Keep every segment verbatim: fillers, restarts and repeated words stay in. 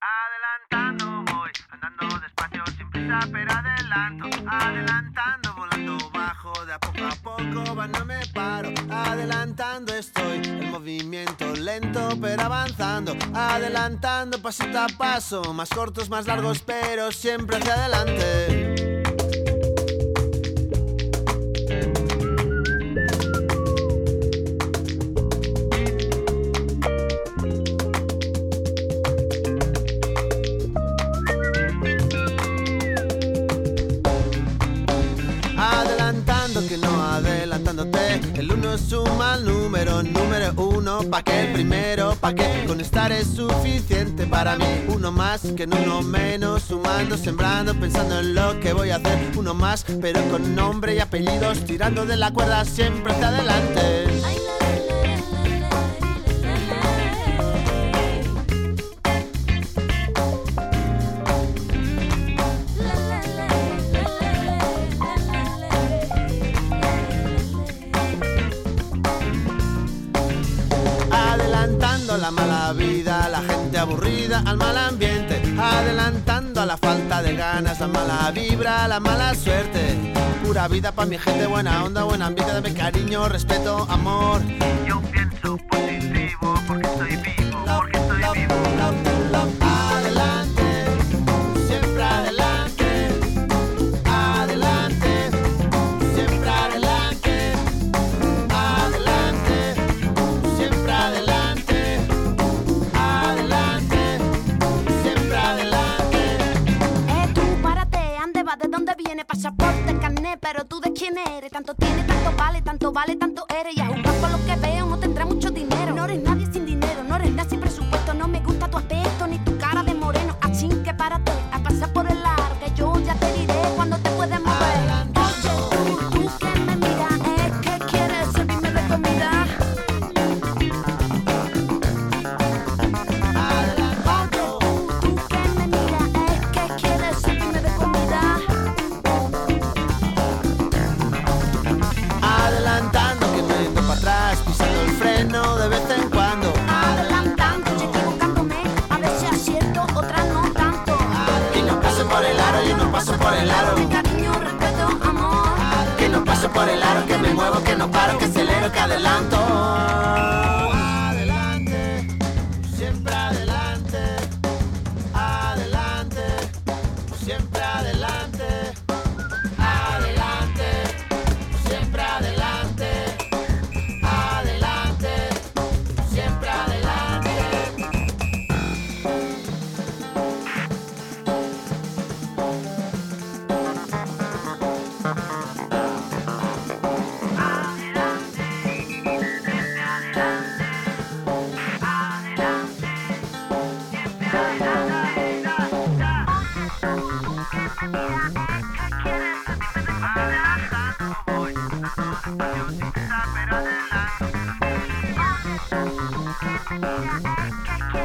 Adelantando voy, andando despacio, sin prisa pero adelanto. Adelantando, volando bajo, de a poco a poco va, no me paro. Adelantando estoy, el movimiento lento pero avanzando. Adelantando pasito a paso, más cortos, más largos pero siempre hacia adelante. Que no adelantándote, el uno es un mal número, número uno, pa' que el primero, pa' que con estar es suficiente para mí. Uno más que no uno menos, sumando, sembrando, pensando en lo que voy a hacer. Uno más, pero con nombre y apellidos, tirando de la cuerda siempre hacia adelante. La mala vida, la gente aburrida, al mal ambiente, adelantando a la falta de ganas, la mala vibra, la mala suerte. Pura vida pa' mi gente, buena onda, buen ambiente, dame cariño, respeto, amor. Yo pienso positivo porque estoy vivo, porque estoy vivo. Love, love, love. Adelante, siempre adelante, adelante, siempre adelante, adelante, siempre adelante. ¿De dónde viene? Pasaporte, carnet, pero tú de quién eres. Tanto tiene, tanto vale, tanto vale, tanto eres. Y a juzgar por lo que veo no tendrá mucho dinero. No eres nadie sin dinero, no eres nadie sin presupuesto. No me gusta tu aspecto ni tu cara de moreno. Así que párate a pasar por el aro, que yo ya te diré cuando te puedes mover. Oye, tú, tú que me miras, ¿eh? ¿Qué quieres? Servirme de comida. Pisando el freno de vez en cuando. Adelantando y equivocándome, a ver si acierto, otra no tanto. Que no paso por el aro, yo no paso por el aro. Mi cariño, respeto, amor. Que no paso por el aro, que me muevo, que no paro, que acelero, que adelanto. Adelante, siempre adelante. Adelante, siempre adelante. Adelante, siempre adelante. Siempre adelante.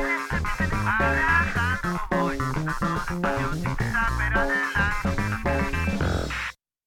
Adelantando voy, andando despacio sin prisa pero adelanto.